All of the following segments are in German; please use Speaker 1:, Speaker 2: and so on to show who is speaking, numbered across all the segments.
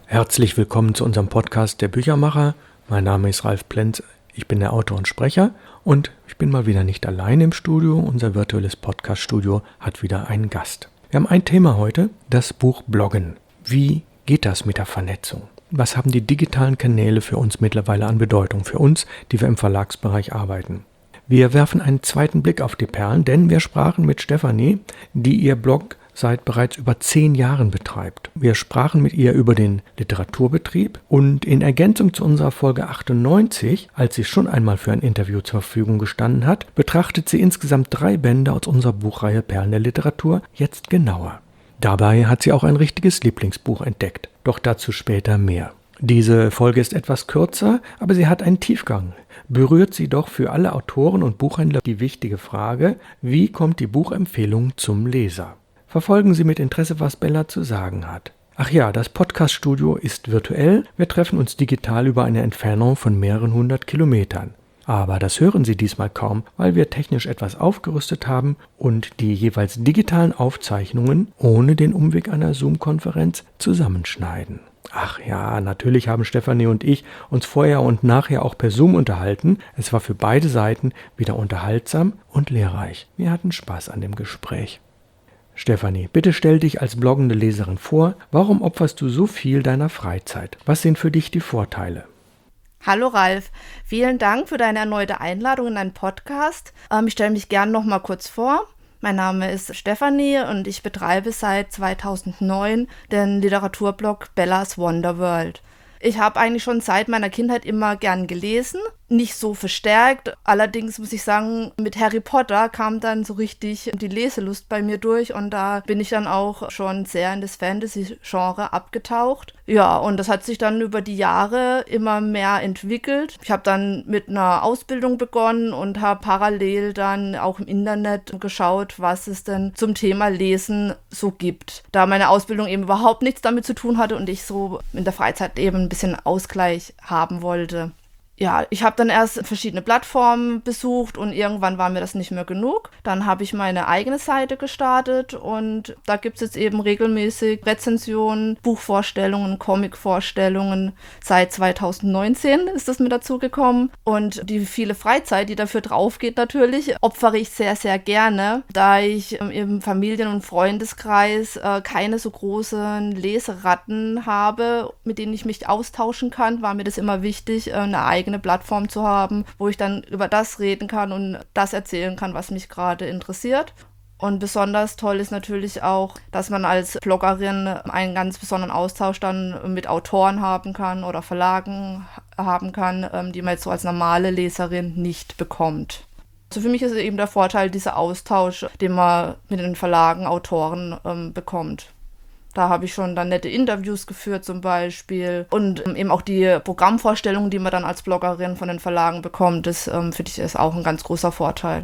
Speaker 1: Herzlich willkommen zu unserem Podcast Der Büchermacher. Mein Name ist Ralf Plenz, ich bin der Autor und Sprecher und ich bin mal wieder nicht allein im Studio. Unser virtuelles Podcast-Studio hat wieder einen Gast. Wir haben ein Thema heute, das Buch Bloggen. Wie geht das mit der Vernetzung? Was haben die digitalen Kanäle für uns mittlerweile an Bedeutung, für uns, die wir im Verlagsbereich arbeiten? Wir werfen einen zweiten Blick auf die Perlen, denn wir sprachen mit Stefanie, die ihr Blog seit bereits über 10 Jahren betreibt. Wir sprachen mit ihr über den Literaturbetrieb und in Ergänzung zu unserer Folge 98, als sie schon einmal für ein Interview zur Verfügung gestanden hat, betrachtet sie insgesamt 3 Bände aus unserer Buchreihe Perlen der Literatur jetzt genauer. Dabei hat sie auch ein richtiges Lieblingsbuch entdeckt, doch dazu später mehr. Diese Folge ist etwas kürzer, aber sie hat einen Tiefgang. Berührt sie doch für alle Autoren und Buchhändler die wichtige Frage, wie kommt die Buchempfehlung zum Leser? Verfolgen Sie mit Interesse, was Bella zu sagen hat. Ach ja, das Podcast-Studio ist virtuell. Wir treffen uns digital über eine Entfernung von mehreren 100 Kilometern. Aber das hören Sie diesmal kaum, weil wir technisch etwas aufgerüstet haben und die jeweils digitalen Aufzeichnungen ohne den Umweg einer Zoom-Konferenz zusammenschneiden. Ach ja, natürlich haben Stefanie und ich uns vorher und nachher auch per Zoom unterhalten. Es war für beide Seiten wieder unterhaltsam und lehrreich. Wir hatten Spaß an dem Gespräch. Stefanie, bitte stell dich als bloggende Leserin vor. Warum opferst du so viel deiner Freizeit? Was sind für dich die Vorteile?
Speaker 2: Hallo Ralf, vielen Dank für deine erneute Einladung in deinen Podcast. Ich stelle mich gerne noch mal kurz vor. Mein Name ist Stefanie und ich betreibe seit 2009 den Literaturblog Bellas Wonderworld. Ich habe eigentlich schon seit meiner Kindheit immer gern gelesen, nicht so verstärkt. Allerdings muss ich sagen, mit Harry Potter kam dann so richtig die Leselust bei mir durch und da bin ich dann auch schon sehr in das Fantasy-Genre abgetaucht. Ja, und das hat sich dann über die Jahre immer mehr entwickelt. Ich habe dann mit einer Ausbildung begonnen und habe parallel dann auch im Internet geschaut, was es denn zum Thema Lesen so gibt. Da meine Ausbildung eben überhaupt nichts damit zu tun hatte und ich so in der Freizeit eben ein bisschen Ausgleich haben wollte. Ja, ich habe dann erst verschiedene Plattformen besucht und irgendwann war mir das nicht mehr genug. Dann habe ich meine eigene Seite gestartet und da gibt es jetzt eben regelmäßig Rezensionen, Buchvorstellungen, Comicvorstellungen. Seit 2019 ist das mit dazu gekommen und die viele Freizeit, die dafür drauf geht natürlich, opfere ich sehr, sehr gerne, da ich im Familien- und Freundeskreis keine so großen Leseratten habe, mit denen ich mich austauschen kann, war mir das immer wichtig, eine eigene Plattform zu haben, wo ich dann über das reden kann und das erzählen kann, was mich gerade interessiert. Und besonders toll ist natürlich auch, dass man als Bloggerin einen ganz besonderen Austausch dann mit Autoren haben kann oder Verlagen haben kann, die man jetzt so als normale Leserin nicht bekommt. Also für mich ist eben der Vorteil dieser Austausch, den man mit den Verlagen, Autoren bekommt. Da habe ich schon dann nette Interviews geführt zum Beispiel und eben auch die Programmvorstellungen, die man dann als Bloggerin von den Verlagen bekommt, das finde ich ist auch ein ganz großer Vorteil.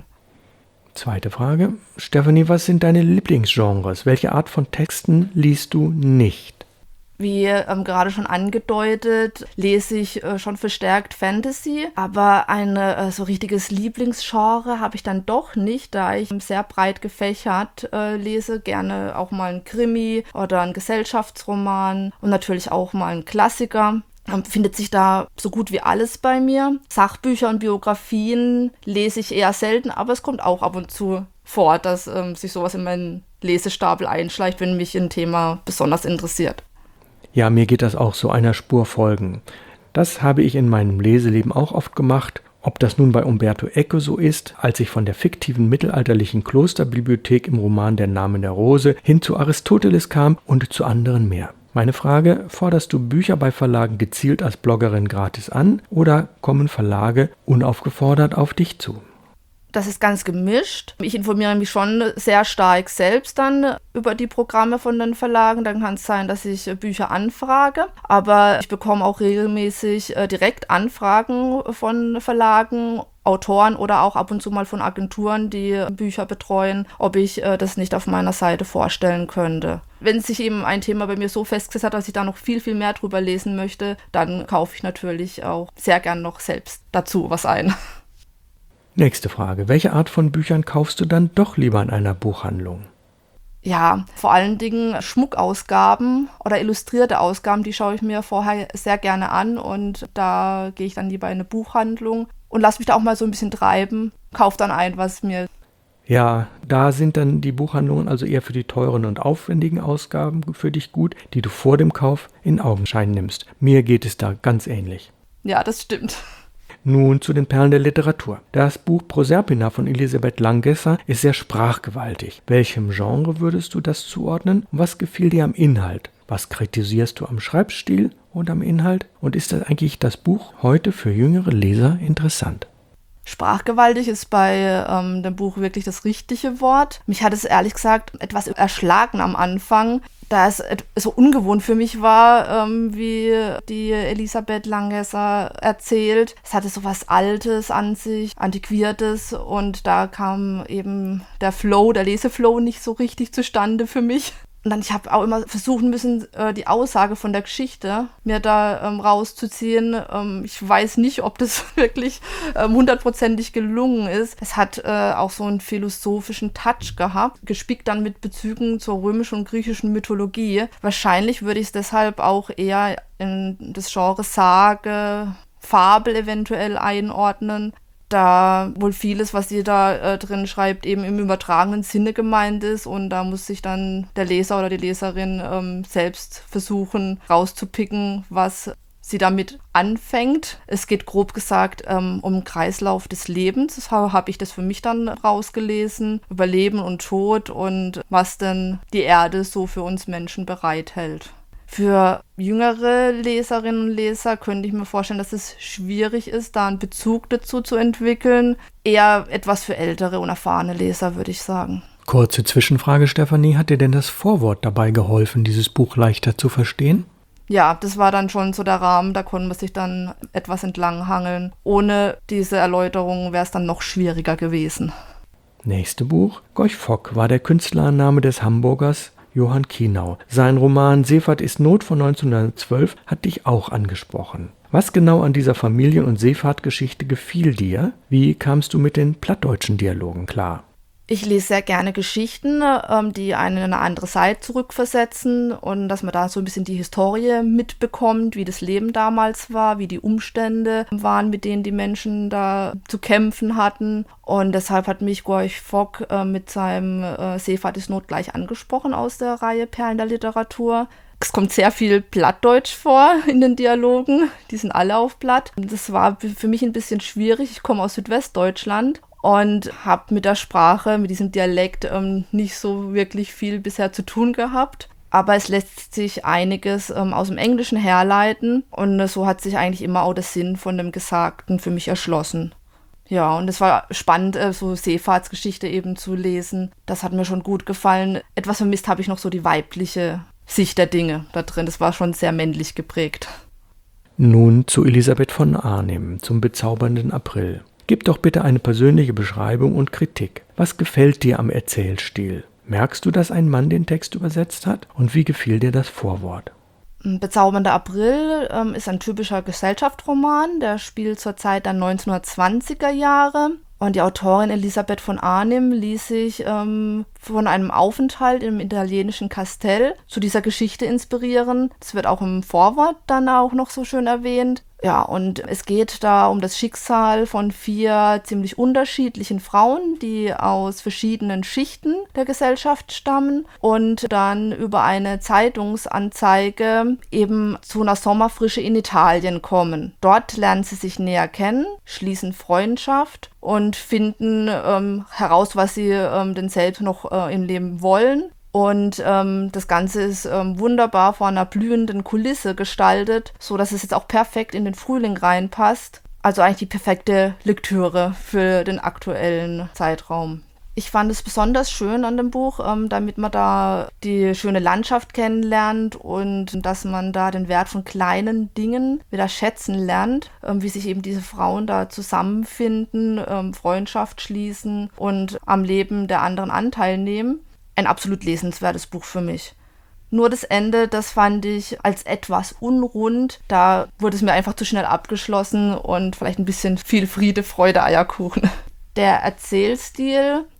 Speaker 1: Zweite Frage. Stefanie, was sind deine Lieblingsgenres? Welche Art von Texten liest du nicht?
Speaker 2: Wie gerade schon angedeutet, lese ich schon verstärkt Fantasy, aber ein so richtiges Lieblingsgenre habe ich dann doch nicht, da ich sehr breit gefächert lese, gerne auch mal ein Krimi oder ein Gesellschaftsroman und natürlich auch mal ein Klassiker. Findet sich da so gut wie alles bei mir. Sachbücher und Biografien lese ich eher selten, aber es kommt auch ab und zu vor, dass sich sowas in meinen Lesestapel einschleicht, wenn mich ein Thema besonders interessiert.
Speaker 1: Ja, mir geht das auch so einer Spur folgen. Das habe ich in meinem Leseleben auch oft gemacht. Ob das nun bei Umberto Eco so ist, als ich von der fiktiven mittelalterlichen Klosterbibliothek im Roman Der Name der Rose hin zu Aristoteles kam und zu anderen mehr. Meine Frage, forderst du Bücher bei Verlagen gezielt als Bloggerin gratis an oder kommen Verlage unaufgefordert auf dich zu?
Speaker 2: Das ist ganz gemischt. Ich informiere mich schon sehr stark selbst dann über die Programme von den Verlagen. Dann kann es sein, dass ich Bücher anfrage. Aber ich bekomme auch regelmäßig direkt Anfragen von Verlagen, Autoren oder auch ab und zu mal von Agenturen, die Bücher betreuen, ob ich das nicht auf meiner Seite vorstellen könnte. Wenn sich eben ein Thema bei mir so festgesetzt hat, dass ich da noch viel, viel mehr drüber lesen möchte, dann kaufe ich natürlich auch sehr gern noch selbst dazu was ein.
Speaker 1: Nächste Frage. Welche Art von Büchern kaufst du dann doch lieber in einer Buchhandlung?
Speaker 2: Ja, vor allen Dingen Schmuckausgaben oder illustrierte Ausgaben, die schaue ich mir vorher sehr gerne an und da gehe ich dann lieber in eine Buchhandlung und lasse mich da auch mal so ein bisschen treiben, kaufe dann ein, was mir...
Speaker 1: Ja, da sind dann die Buchhandlungen also eher für die teuren und aufwendigen Ausgaben für dich gut, die du vor dem Kauf in Augenschein nimmst. Mir geht es da ganz ähnlich.
Speaker 2: Ja, das stimmt.
Speaker 1: Nun zu den Perlen der Literatur. Das Buch Proserpina von Elisabeth Langesser ist sehr sprachgewaltig. Welchem Genre würdest du das zuordnen? Und was gefiel dir am Inhalt? Was kritisierst du am Schreibstil und am Inhalt? Und ist das eigentlich das Buch heute für jüngere Leser interessant?
Speaker 2: Sprachgewaltig ist bei dem Buch wirklich das richtige Wort. Mich hat es ehrlich gesagt etwas erschlagen am Anfang, da es so ungewohnt für mich war, wie die Elisabeth Langesser erzählt. Es hatte so was Altes an sich, Antiquiertes und da kam eben der Leseflow nicht so richtig zustande für mich. Und dann, ich habe auch immer versuchen müssen, die Aussage von der Geschichte mir da rauszuziehen. Ich weiß nicht, ob das wirklich 100%ig gelungen ist. Es hat auch so einen philosophischen Touch gehabt, gespickt dann mit Bezügen zur römischen und griechischen Mythologie. Wahrscheinlich würde ich es deshalb auch eher in das Genre Sage, Fabel eventuell einordnen. Da wohl vieles, was sie da drin schreibt, eben im übertragenen Sinne gemeint ist und da muss sich dann der Leser oder die Leserin selbst versuchen rauszupicken, was sie damit anfängt. Es geht grob gesagt um den Kreislauf des Lebens. Das habe ich das für mich dann rausgelesen, über Leben und Tod und was denn die Erde so für uns Menschen bereithält. Für jüngere Leserinnen und Leser könnte ich mir vorstellen, dass es schwierig ist, da einen Bezug dazu zu entwickeln. Eher etwas für ältere und erfahrene Leser, würde ich sagen.
Speaker 1: Kurze Zwischenfrage, Stefanie. Hat dir denn das Vorwort dabei geholfen, dieses Buch leichter zu verstehen?
Speaker 2: Ja, das war dann schon so der Rahmen, da konnte man sich dann etwas entlanghangeln. Ohne diese Erläuterung wäre es dann noch schwieriger gewesen.
Speaker 1: Nächste Buch. Gorch Fock war der Künstlername des Hamburgers Johann Kienau. Sein Roman Seefahrt ist Not von 1912 hat dich auch angesprochen. Was genau an dieser Familien- und Seefahrtgeschichte gefiel dir? Wie kamst du mit den plattdeutschen Dialogen klar?
Speaker 2: Ich lese sehr gerne Geschichten, die einen in eine andere Zeit zurückversetzen und dass man da so ein bisschen die Historie mitbekommt, wie das Leben damals war, wie die Umstände waren, mit denen die Menschen da zu kämpfen hatten. Und deshalb hat mich Gorch Fock mit seinem Seefahrt ist Not gleich angesprochen aus der Reihe Perlen der Literatur. Es kommt sehr viel Plattdeutsch vor in den Dialogen, die sind alle auf Platt. Das war für mich ein bisschen schwierig, ich komme aus Südwestdeutschland. Und habe mit der Sprache, mit diesem Dialekt nicht so wirklich viel bisher zu tun gehabt. Aber es lässt sich einiges aus dem Englischen herleiten. Und so hat sich eigentlich immer auch der Sinn von dem Gesagten für mich erschlossen. Ja, und es war spannend, so Seefahrtsgeschichte eben zu lesen. Das hat mir schon gut gefallen. Etwas vermisst habe ich noch so die weibliche Sicht der Dinge da drin. Das war schon sehr männlich geprägt.
Speaker 1: Nun zu Elisabeth von Arnim, zum bezaubernden April. Gib doch bitte eine persönliche Beschreibung und Kritik. Was gefällt dir am Erzählstil? Merkst du, dass ein Mann den Text übersetzt hat? Und wie gefiel dir das Vorwort?
Speaker 2: Bezaubernder April ist ein typischer Gesellschaftsroman, der spielt zur Zeit der 1920er Jahre. Und die Autorin Elisabeth von Arnim ließ sich von einem Aufenthalt im italienischen Kastell zu dieser Geschichte inspirieren. Das wird auch im Vorwort dann auch noch so schön erwähnt. Ja, und es geht da um das Schicksal von 4 ziemlich unterschiedlichen Frauen, die aus verschiedenen Schichten der Gesellschaft stammen und dann über eine Zeitungsanzeige eben zu einer Sommerfrische in Italien kommen. Dort lernen sie sich näher kennen, schließen Freundschaft und finden heraus, was sie denn selbst noch im Leben wollen. Und das Ganze ist wunderbar vor einer blühenden Kulisse gestaltet, so dass es jetzt auch perfekt in den Frühling reinpasst. Also eigentlich die perfekte Lektüre für den aktuellen Zeitraum. Ich fand es besonders schön an dem Buch, damit man da die schöne Landschaft kennenlernt und dass man da den Wert von kleinen Dingen wieder schätzen lernt, wie sich eben diese Frauen da zusammenfinden, Freundschaft schließen und am Leben der anderen Anteil nehmen. Ein absolut lesenswertes Buch für mich. Nur das Ende, das fand ich als etwas unrund. Da wurde es mir einfach zu schnell abgeschlossen und vielleicht ein bisschen viel Friede, Freude, Eierkuchen. Der Erzählstil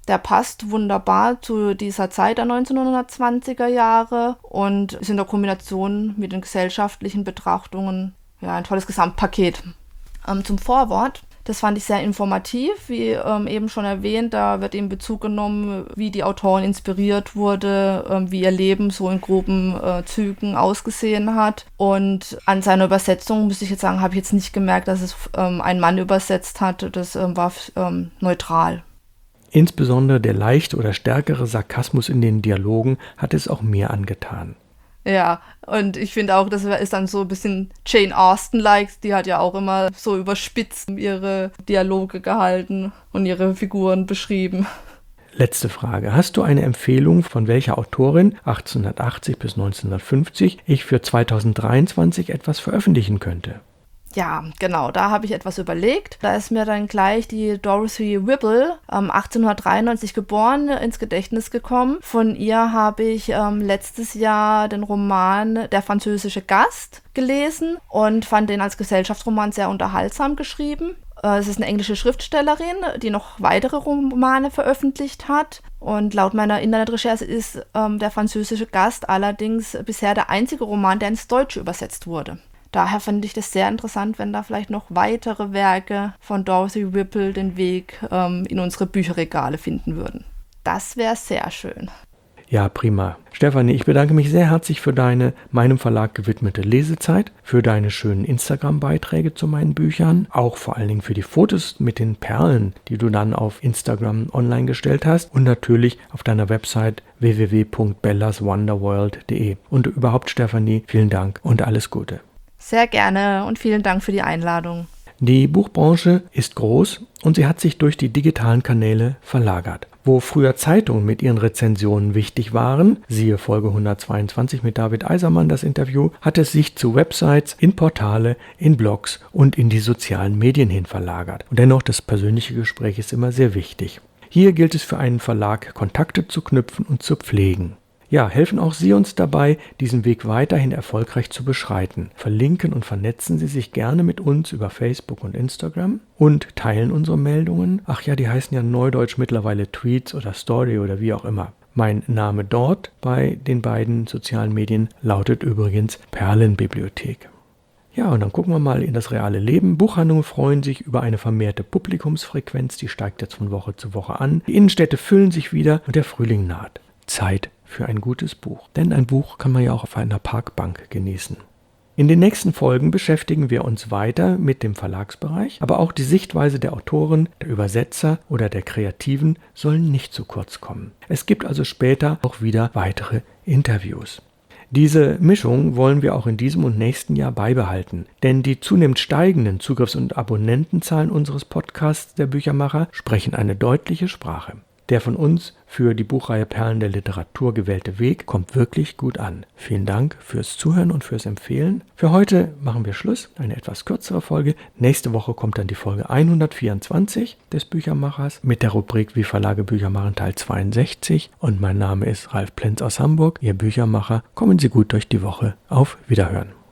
Speaker 2: Der passt wunderbar zu dieser Zeit der 1920er Jahre und ist in der Kombination mit den gesellschaftlichen Betrachtungen ein tolles Gesamtpaket. Zum Vorwort. Das fand ich sehr informativ, wie eben schon erwähnt, da wird eben Bezug genommen, wie die Autorin inspiriert wurde, wie ihr Leben so in groben Zügen ausgesehen hat. Und an seiner Übersetzung, muss ich jetzt sagen, habe ich jetzt nicht gemerkt, dass es ein Mann übersetzt hat. Das war neutral.
Speaker 1: Insbesondere der leichte oder stärkere Sarkasmus in den Dialogen hat es auch mir angetan.
Speaker 2: Ja, und ich finde auch, das ist dann so ein bisschen Jane Austen-like. Die hat ja auch immer so überspitzt ihre Dialoge gehalten und ihre Figuren beschrieben.
Speaker 1: Letzte Frage. Hast du eine Empfehlung, von welcher Autorin 1880 bis 1950 ich für 2023 etwas veröffentlichen könnte?
Speaker 2: Ja, genau, da habe ich etwas überlegt. Da ist mir dann gleich die Dorothy Whipple, 1893 geboren, ins Gedächtnis gekommen. Von ihr habe ich letztes Jahr den Roman Der französische Gast gelesen und fand den als Gesellschaftsroman sehr unterhaltsam geschrieben. Es ist eine englische Schriftstellerin, die noch weitere Romane veröffentlicht hat. Und laut meiner Internetrecherche ist Der französische Gast allerdings bisher der einzige Roman, der ins Deutsche übersetzt wurde. Daher finde ich das sehr interessant, wenn da vielleicht noch weitere Werke von Dorothy Whipple den Weg in unsere Bücherregale finden würden. Das wäre sehr schön.
Speaker 1: Ja, prima. Stefanie, ich bedanke mich sehr herzlich für deine meinem Verlag gewidmete Lesezeit, für deine schönen Instagram-Beiträge zu meinen Büchern, auch vor allen Dingen für die Fotos mit den Perlen, die du dann auf Instagram online gestellt hast und natürlich auf deiner Website www.bellaswonderworld.de. Und überhaupt, Stefanie, vielen Dank und alles Gute.
Speaker 2: Sehr gerne und vielen Dank für die Einladung.
Speaker 1: Die Buchbranche ist groß und sie hat sich durch die digitalen Kanäle verlagert. Wo früher Zeitungen mit ihren Rezensionen wichtig waren, siehe Folge 122 mit David Eisermann das Interview, hat es sich zu Websites, in Portale, in Blogs und in die sozialen Medien hin verlagert. Und dennoch, das persönliche Gespräch ist immer sehr wichtig. Hier gilt es für einen Verlag, Kontakte zu knüpfen und zu pflegen. Ja, helfen auch Sie uns dabei, diesen Weg weiterhin erfolgreich zu beschreiten. Verlinken und vernetzen Sie sich gerne mit uns über Facebook und Instagram und teilen unsere Meldungen. Ach ja, die heißen ja neudeutsch mittlerweile Tweets oder Story oder wie auch immer. Mein Name dort bei den beiden sozialen Medien lautet übrigens Perlenbibliothek. Ja, und dann gucken wir mal in das reale Leben. Buchhandlungen freuen sich über eine vermehrte Publikumsfrequenz, die steigt jetzt von Woche zu Woche an. Die Innenstädte füllen sich wieder und der Frühling naht. Zeit für ein gutes Buch. Denn ein Buch kann man ja auch auf einer Parkbank genießen. In den nächsten Folgen beschäftigen wir uns weiter mit dem Verlagsbereich, aber auch die Sichtweise der Autoren, der Übersetzer oder der Kreativen sollen nicht zu kurz kommen. Es gibt also später auch wieder weitere Interviews. Diese Mischung wollen wir auch in diesem und nächsten Jahr beibehalten, denn die zunehmend steigenden Zugriffs- und Abonnentenzahlen unseres Podcasts der Büchermacher sprechen eine deutliche Sprache. Der von uns für die Buchreihe Perlen der Literatur gewählte Weg kommt wirklich gut an. Vielen Dank fürs Zuhören und fürs Empfehlen. Für heute machen wir Schluss, eine etwas kürzere Folge. Nächste Woche kommt dann die Folge 124 des Büchermachers mit der Rubrik Wie Verlage Bücher machen Teil 62. Und mein Name ist Ralf Plenz aus Hamburg, Ihr Büchermacher. Kommen Sie gut durch die Woche. Auf Wiederhören.